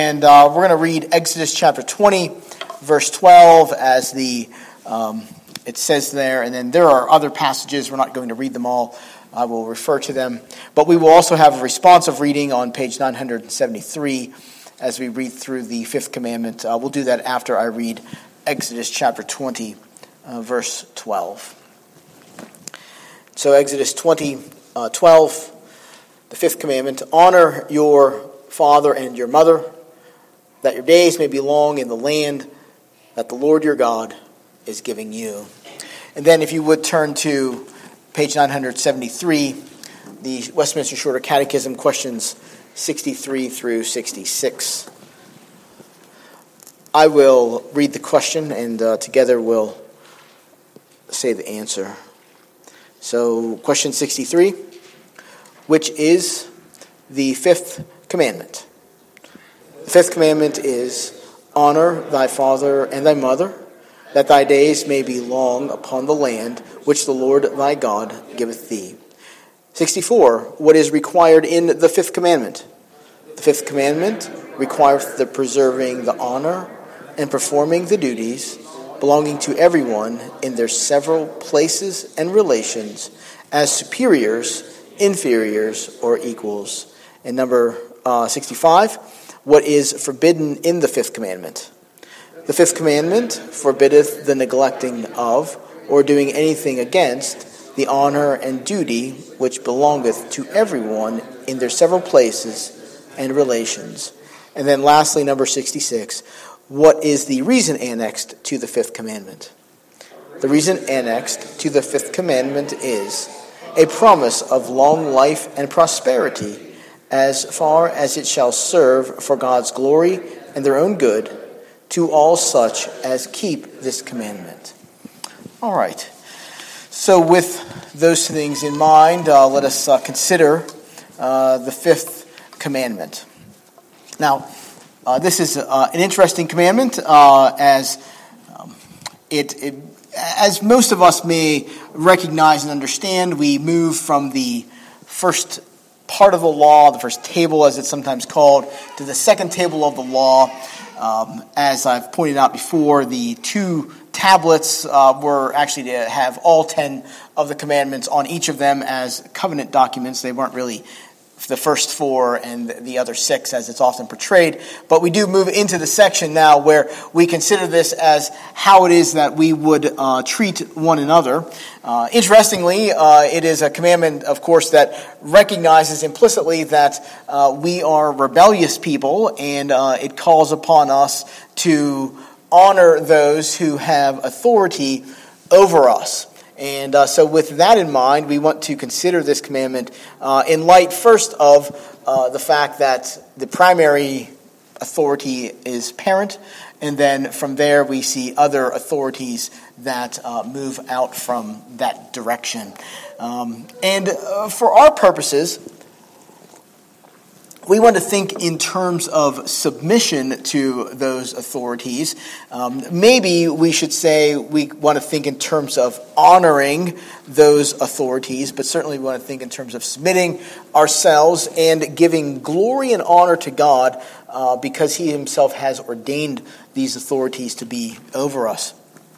And we're going to read Exodus chapter 20, verse 12, as it says there. And then there are other passages. We're not going to read them all. I will refer to them. But we will also have a responsive reading on page 973 as we read through the fifth commandment. We'll do that after I read Exodus chapter 20, verse 12. So Exodus 20, 12, the fifth commandment: honor your father and your mother, that your days may be long in the land that the Lord your God is giving you. And then if you would turn to page 973, the Westminster Shorter Catechism, questions 63 through 66. I will read the question, and together we'll say the answer. So, question 63, which is the fifth commandment? The fifth commandment is, honor thy father and thy mother, that thy days may be long upon the land which the Lord thy God giveth thee. 64, what is required in the fifth commandment? The fifth commandment requireth the preserving the honor and performing the duties belonging to everyone in their several places and relations as superiors, inferiors, or equals. And number 65, what is forbidden in the fifth commandment? The fifth commandment forbiddeth the neglecting of or doing anything against the honor and duty which belongeth to everyone in their several places and relations. And then lastly, number 66, what is the reason annexed to the fifth commandment? The reason annexed to the fifth commandment is a promise of long life and prosperity as far as it shall serve for God's glory and their own good to all such as keep this commandment. All right. So with those things in mind, let us consider the fifth commandment. Now, this is an interesting commandment, as most of us may recognize and understand. We move from the first part of the law, the first table as it's sometimes called, to the second table of the law. As I've pointed out before, the two tablets were actually to have all 10 of the commandments on each of them as covenant documents. They weren't really the first 4 and the other 6 as it's often portrayed. But we do move into the section now where we consider this as how it is that we would treat one another. Interestingly, it is a commandment, of course, that recognizes implicitly that we are rebellious people, and it calls upon us to honor those who have authority over us. And so with that in mind, we want to consider this commandment in light first of the fact that the primary authority is parent, and then from there we see other authorities that move out from that direction. And for our purposes, we want to think in terms of submission to those authorities. Maybe we should say we want to think in terms of honoring those authorities, but certainly we want to think in terms of submitting ourselves and giving glory and honor to God because He Himself has ordained these authorities to be over us.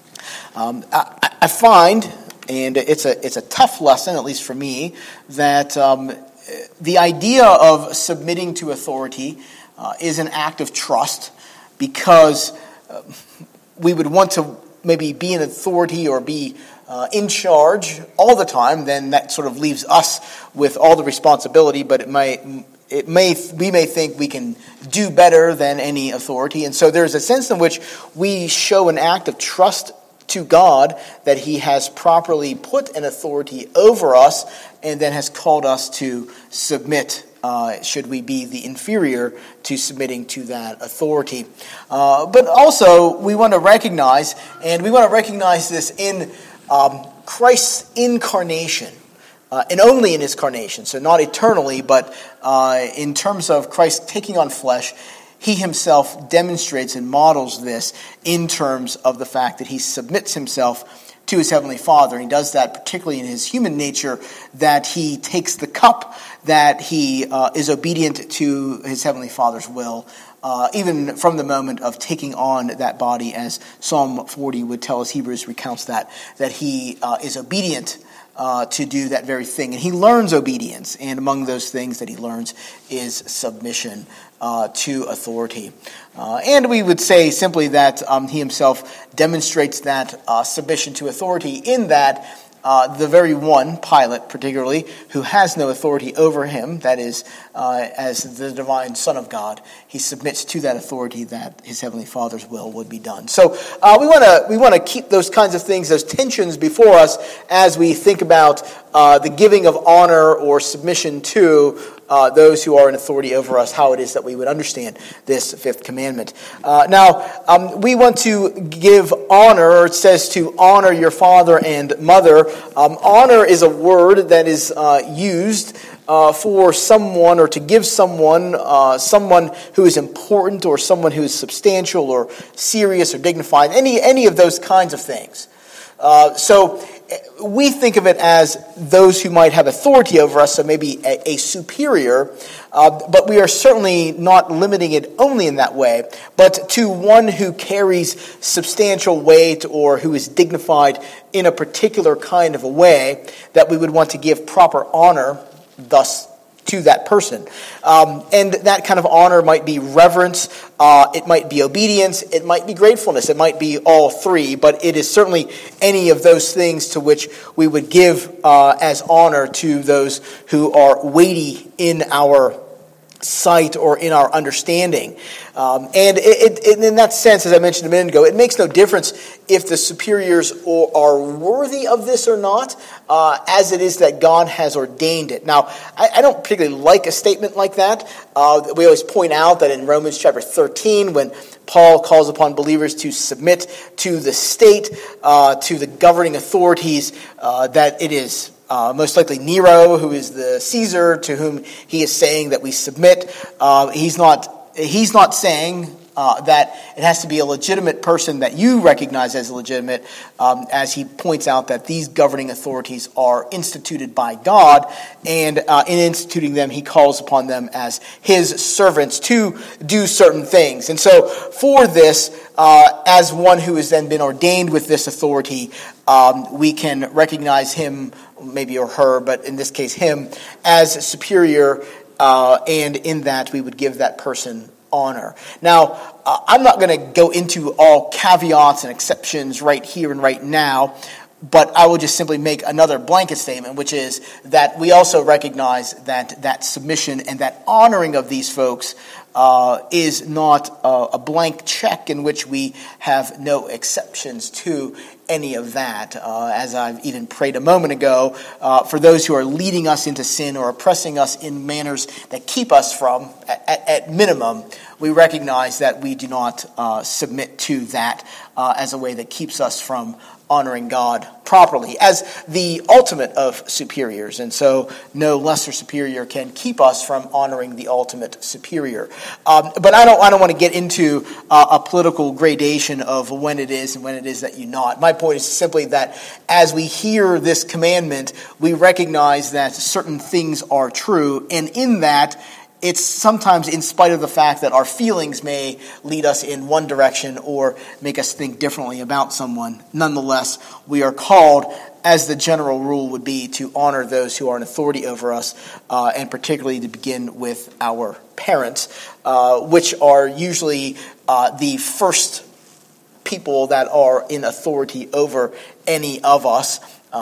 I find, and it's a tough lesson, at least for me, that the idea of submitting to authority is an act of trust, because we would want to maybe be an authority or be in charge all the time. Then that sort of leaves us with all the responsibility, but we may think we can do better than any authority. And so there's a sense in which we show an act of trust to God that He has properly put an authority over us and then has called us to submit, should we be the inferior, to submitting to that authority. But also we want to recognize, and we want to recognize this in Christ's incarnation, and only in His incarnation, so not eternally, but in terms of Christ taking on flesh. He Himself demonstrates and models this in terms of the fact that He submits Himself to His Heavenly Father. He does that particularly in His human nature, that He takes the cup, that He is obedient to His Heavenly Father's will, even from the moment of taking on that body, as Psalm 40 would tell us, Hebrews recounts that he is obedient to do that very thing. And he learns obedience, and among those things that he learns is submission to authority. And we would say simply that he himself demonstrates that submission to authority in that the very one, Pilate particularly, who has no authority over him, that is, as the divine Son of God, he submits to that authority that his heavenly Father's will would be done. So we want to keep those kinds of things, those tensions before us as we think about the giving of honor or submission to those who are in authority over us, how it is that we would understand this fifth commandment. Now, we want to give honor, or it says to honor your father and mother. Honor is a word that is used for someone, or to give someone who is important, or someone who is substantial or serious or dignified, any of those kinds of things. So we think of it as those who might have authority over us, so maybe a superior, but we are certainly not limiting it only in that way, but to one who carries substantial weight or who is dignified in a particular kind of a way, that we would want to give proper honor thus to that person. And that kind of honor might be reverence, it might be obedience, it might be gratefulness, it might be all three, but it is certainly any of those things to which we would give as honor to those who are weighty in our sight or in our understanding. And in that sense, as I mentioned a minute ago, it makes no difference if the superiors are worthy of this or not, as it is that God has ordained it. Now, I don't particularly like a statement like that. We always point out that in Romans chapter 13, when Paul calls upon believers to submit to the state, to the governing authorities, that it is most likely Nero, who is the Caesar, to whom he is saying that we submit. He's not saying that it has to be a legitimate person that you recognize as legitimate, as he points out that these governing authorities are instituted by God, and in instituting them, he calls upon them as his servants to do certain things. And so for this, as one who has then been ordained with this authority, we can recognize him, maybe or her, but in this case him, as superior, and in that we would give that person honor. Now, I'm not going to go into all caveats and exceptions right here and right now, but I will just simply make another blanket statement, which is that we also recognize that submission and that honoring of these folks is not a blank check in which we have no exceptions to any of that. As I've even prayed a moment ago, for those who are leading us into sin or oppressing us in manners that keep us from, at minimum, we recognize that we do not submit to that as a way that keeps us from honoring God properly as the ultimate of superiors. And so no lesser superior can keep us from honoring the ultimate superior. But I don't want to get into a political gradation of when it is and when it is that you not. My point is simply that as we hear this commandment, we recognize that certain things are true, and in that, it's sometimes in spite of the fact that our feelings may lead us in one direction or make us think differently about someone. Nonetheless, we are called, as the general rule would be, to honor those who are in authority over us, and particularly to begin with our parents, which are usually the first people that are in authority over any of us.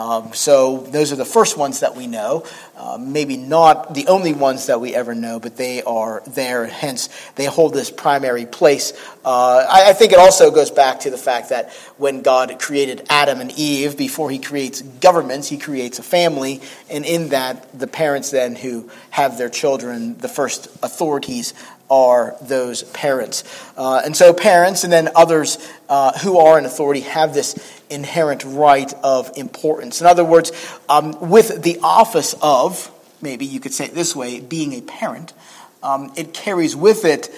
So those are the first ones that we know, maybe not the only ones that we ever know, but they are there, hence they hold this primary place. I think it also goes back to the fact that when God created Adam and Eve, before he creates governments, he creates a family, and in that, the parents then who have their children, the first authorities are those parents. And so parents and then others who are in authority have this inherent right of importance. In other words, with the office of, maybe you could say it this way, being a parent, it carries with it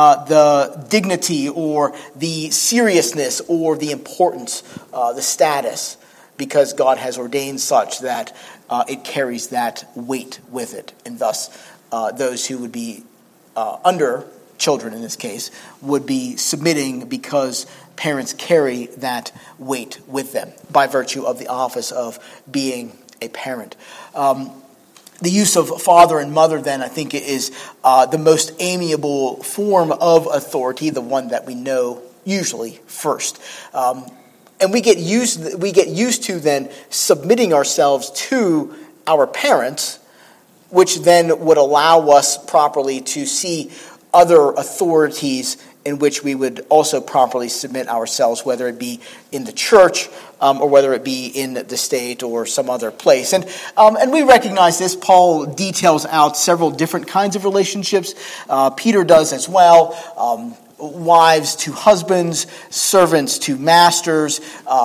the dignity or the seriousness or the importance, the status, because God has ordained such that it carries that weight with it. And thus, those who would be under children in this case, would be submitting because parents carry that weight with them by virtue of the office of being a parent. The use of father and mother, then, I think is the most amiable form of authority, the one that we know usually first. And we get used to then submitting ourselves to our parents, which then would allow us properly to see other authorities in which we would also properly submit ourselves, whether it be in the church or whether it be in the state or some other place. And we recognize this. Paul details out several different kinds of relationships. Peter does as well. Wives to husbands, servants to masters,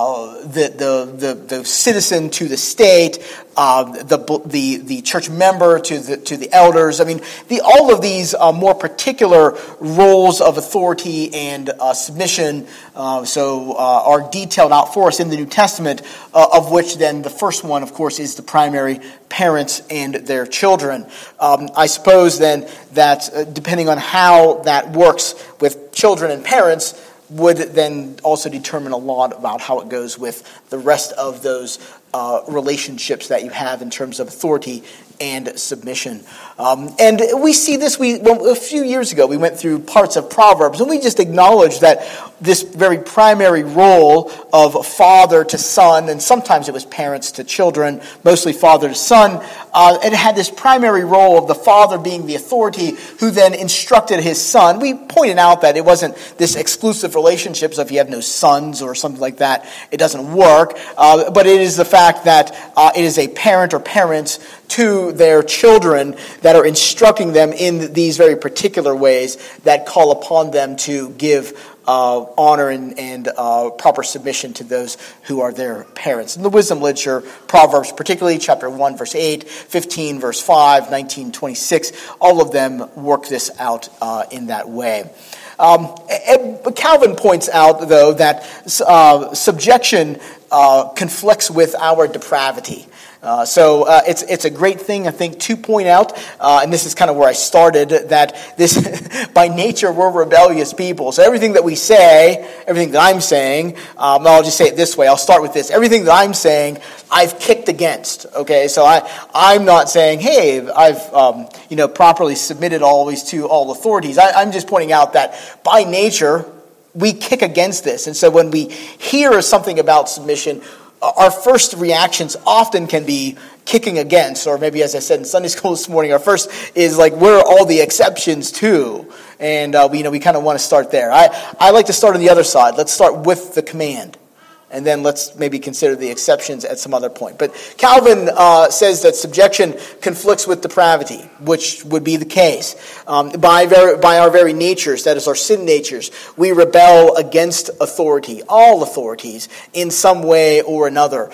the citizen to the state, the church member to the elders. I mean, all of these more particular roles of authority and submission, are detailed out for us in the New Testament. Of which then the first one, of course, is the primary parents and their children. I suppose then that depending on how that works with children and parents would then also determine a lot about how it goes with the rest of those relationships that you have in terms of authority and submission. And we see this, a few years ago we went through parts of Proverbs, and we just acknowledged that this very primary role of father to son, and sometimes it was parents to children, mostly father to son, it had this primary role of the father being the authority who then instructed his son. We pointed out that it wasn't this exclusive relationship, so if you have no sons or something like that, it doesn't work, but it is the fact that it is a parent or parents to their children that are instructing them in these very particular ways that call upon them to give honor and proper submission to those who are their parents. In the wisdom literature, Proverbs particularly, chapter 1, verse 8, 15, verse 5, 19, 26, all of them work this out in that way. Calvin points out, though, that subjection conflicts with our depravity. So it's a great thing, I think, to point out, and this is kind of where I started, that this, by nature, we're rebellious people. So everything that we say, everything that I'm saying, I'll just say it this way. I'll start with this. Everything that I'm saying, I've kicked against. Okay, so I'm not saying, hey, I've properly submitted always to all authorities. I'm just pointing out that by nature, we kick against this. And so when we hear something about submission, our first reactions often can be kicking against, or maybe, as I said in Sunday school this morning, our first is like, where are all the exceptions to? And we kind of want to start there. I like to start on the other side. Let's start with the command, and then let's maybe consider the exceptions at some other point. But Calvin says that subjection conflicts with depravity, which would be the case. By our very natures, that is our sin natures, we rebel against authority, all authorities, in some way or another.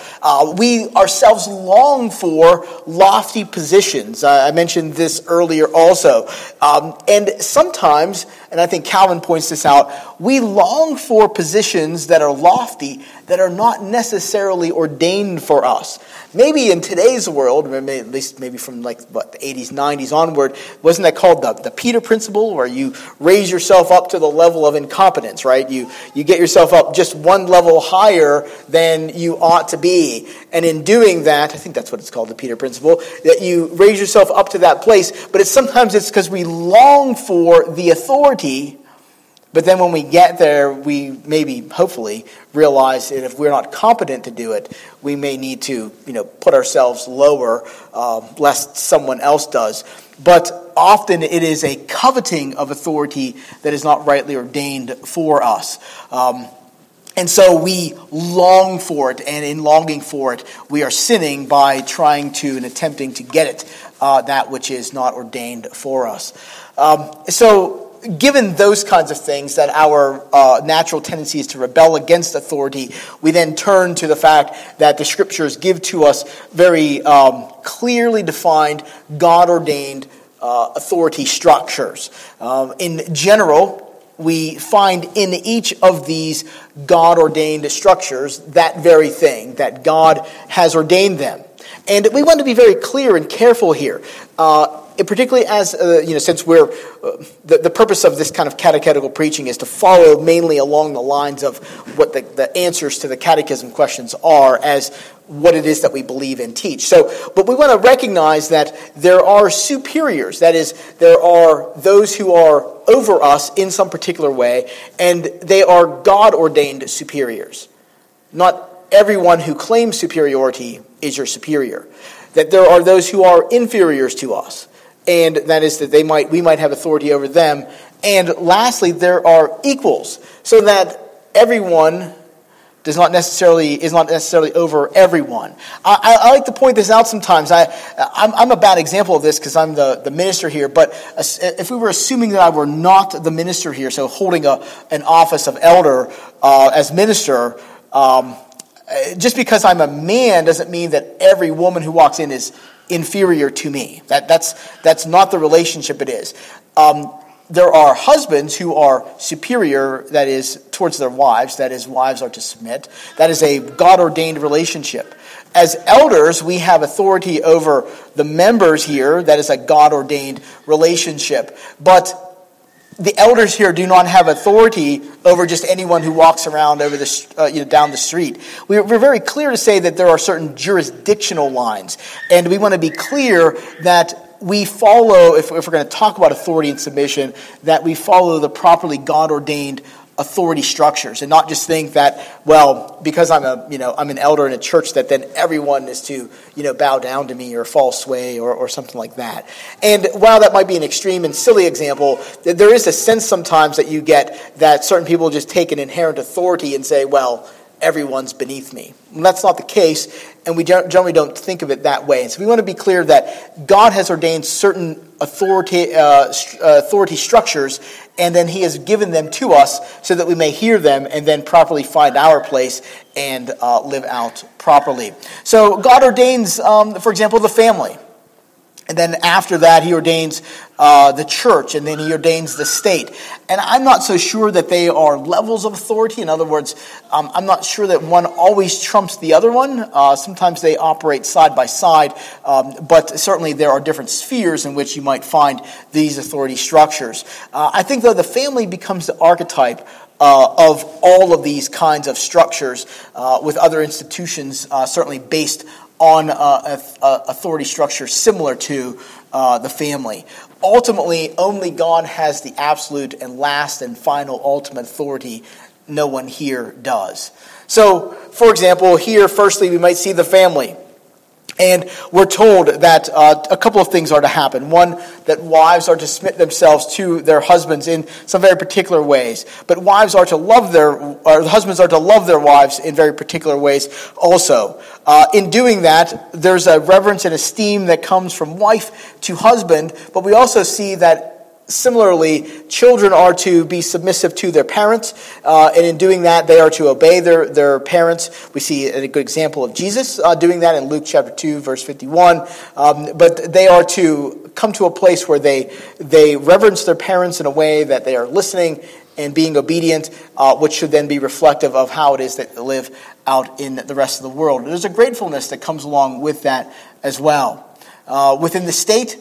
We ourselves long for lofty positions. I mentioned this earlier also. And sometimes, and I think Calvin points this out, we long for positions that are lofty, that are not necessarily ordained for us. Maybe in today's world, at least maybe from the 80s, 90s onward, wasn't that called the Peter Principle, where you raise yourself up to the level of incompetence, right? You get yourself up just one level higher than you ought to be. And in doing that, I think that's what it's called, the Peter Principle, that you raise yourself up to that place, but sometimes it's because we long for the authority. But then when we get there, we maybe, hopefully, realize that if we're not competent to do it, we may need to, put ourselves lower, lest someone else does. But often it is a coveting of authority that is not rightly ordained for us. And so we long for it, and in longing for it, we are sinning by trying to and attempting to get it, that which is not ordained for us. Given those kinds of things, that our natural tendency is to rebel against authority, we then turn to the fact that the Scriptures give to us very clearly defined, God-ordained authority structures. In general, we find in each of these God-ordained structures that very thing, that God has ordained them. And we want to be very clear and careful here. particularly as, since we're, the purpose of this kind of catechetical preaching is to follow mainly along the lines of what the answers to the catechism questions are as what it is that we believe and teach. So, but we want to recognize that there are superiors. That is, there are those who are over us in some particular way, and they are God-ordained superiors. Not everyone who claims superiority is your superior. That there are those who are inferiors to us, and that is that we might have authority over them. And lastly, there are equals, so that everyone is not necessarily over everyone. I like to point this out sometimes. I'm a bad example of this because I'm the minister here, but if we were assuming that I were not the minister here, so holding an office of elder as minister, just because I'm a man doesn't mean that every woman who walks in is inferior to me. That's not the relationship it is. There are husbands who are superior, that is, towards their wives. That is, wives are to submit. That is a God-ordained relationship. As elders, we have authority over the members here. That is a God-ordained relationship. But the elders here do not have authority over just anyone who walks around over down the street. We're very clear to say that there are certain jurisdictional lines, and we want to be clear that we follow, if we're going to talk about authority and submission, that we follow the properly God-ordained authority structures, and not just think that, well, because I'm an elder in a church, that then everyone is to bow down to me or fall sway or something like that. And while that might be an extreme and silly example, there is a sense sometimes that you get that certain people just take an inherent authority and say, well, everyone's beneath me. And that's not the case, and we generally don't think of it that way. And so we want to be clear that God has ordained certain authority structures, and then he has given them to us so that we may hear them and then properly find our place and live out properly. So God ordains, for example, the family. And then after that, he ordains the church, and then he ordains the state. And I'm not so sure that they are levels of authority. In other words, I'm not sure that one always trumps the other one. Sometimes they operate side by side, but certainly there are different spheres in which you might find these authority structures. I think, though, the family becomes the archetype of all of these kinds of structures, with other institutions certainly based on authority structure similar to the family. Ultimately, only God has the absolute and last and final ultimate authority. No one here does. So, for example, here, firstly, we might see the family. And we're told that a couple of things are to happen. One, that wives are to submit themselves to their husbands in some very particular ways. But husbands are to love their wives in very particular ways also. In doing that, there's a reverence and esteem that comes from wife to husband, but we also see that similarly, children are to be submissive to their parents, and in doing that, they are to obey their parents. We see a good example of Jesus doing that in Luke chapter 2, verse 51. But they are to come to a place where they reverence their parents in a way that they are listening and being obedient, which should then be reflective of how it is that they live out in the rest of the world. And there's a gratefulness that comes along with that as well. Within the state,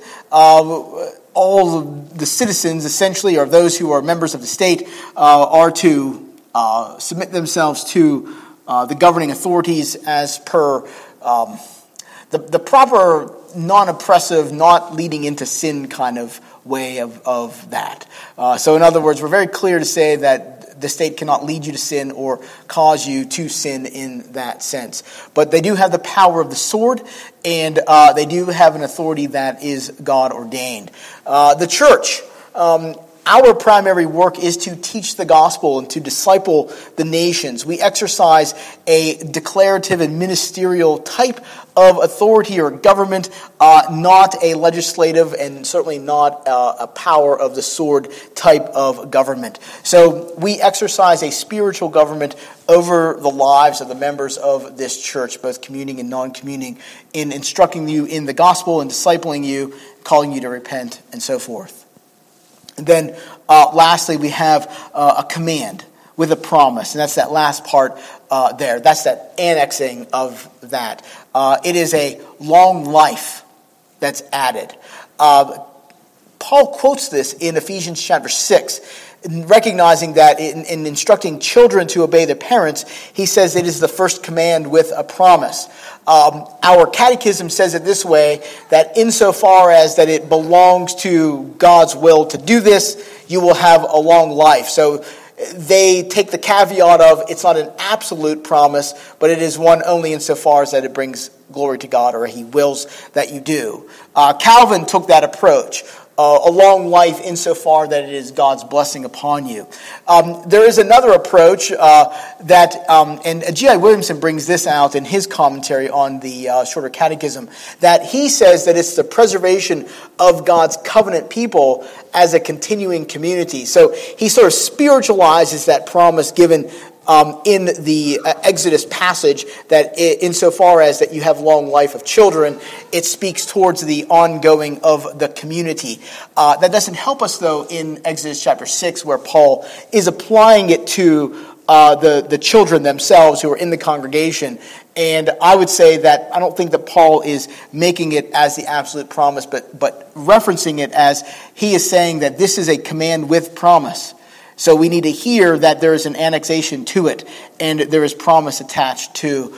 all the citizens, essentially, or those who are members of the state, are to submit themselves to the governing authorities as per the proper non-oppressive, not leading into sin kind of way of that. So in other words, we're very clear to say that the state cannot lead you to sin or cause you to sin in that sense. But they do have the power of the sword, and they do have an authority that is God-ordained. The church, our primary work is to teach the gospel and to disciple the nations. We exercise a declarative and ministerial type of authority or government, not a legislative and certainly not a power of the sword type of government. So we exercise a spiritual government over the lives of the members of this church, both communing and non-communing, in instructing you in the gospel and discipling you, calling you to repent, and so forth. And then lastly, we have a command with a promise, and that's that last part there. That's that annexing of that. It is a long life that's added. Paul quotes this in Ephesians chapter 6, recognizing that in instructing children to obey their parents, he says it is the first command with a promise. Our catechism says it this way, that insofar as that it belongs to God's will to do this, you will have a long life. So they take the caveat of it's not an absolute promise, but it is one only insofar as that it brings glory to God, or he wills that you do. Calvin took that approach. A long life insofar that it is God's blessing upon you. There is another approach and G.I. Williamson brings this out in his commentary on the Shorter Catechism, that he says that it's the preservation of God's covenant people as a continuing community. So he sort of spiritualizes that promise given in the Exodus passage, that insofar as that you have long life of children, it speaks towards the ongoing of the community. That doesn't help us, though, in Exodus chapter 6, where Paul is applying it to the children themselves who are in the congregation. And I would say that I don't think that Paul is making it as the absolute promise, but referencing it as he is saying that this is a command with promise. So we need to hear that there is an annexation to it, and there is promise attached to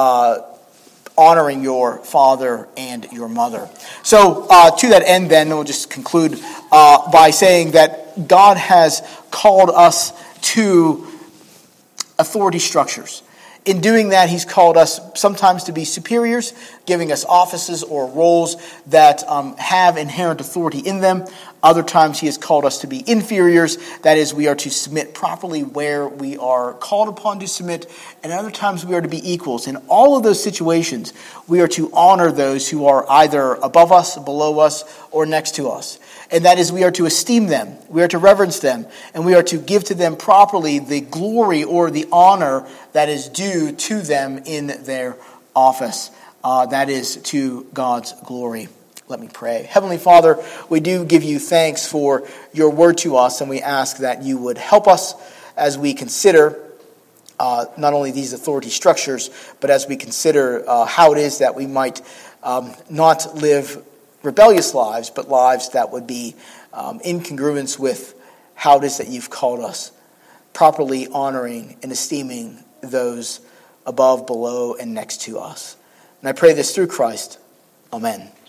honoring your father and your mother. So to that end, then, we'll just conclude by saying that God has called us to authority structures. In doing that, he's called us sometimes to be superiors, giving us offices or roles that have inherent authority in them. Other times he has called us to be inferiors, that is, we are to submit properly where we are called upon to submit, and other times we are to be equals. In all of those situations, we are to honor those who are either above us, below us, or next to us. And that is, we are to esteem them, we are to reverence them, and we are to give to them properly the glory or the honor that is due to them in their office. That is to God's glory. Let me pray. Heavenly Father, we do give you thanks for your word to us, and we ask that you would help us as we consider not only these authority structures, but as we consider how it is that we might not live rebellious lives, but lives that would be in congruence with how it is that you've called us, properly honoring and esteeming those above, below, and next to us. And I pray this through Christ. Amen.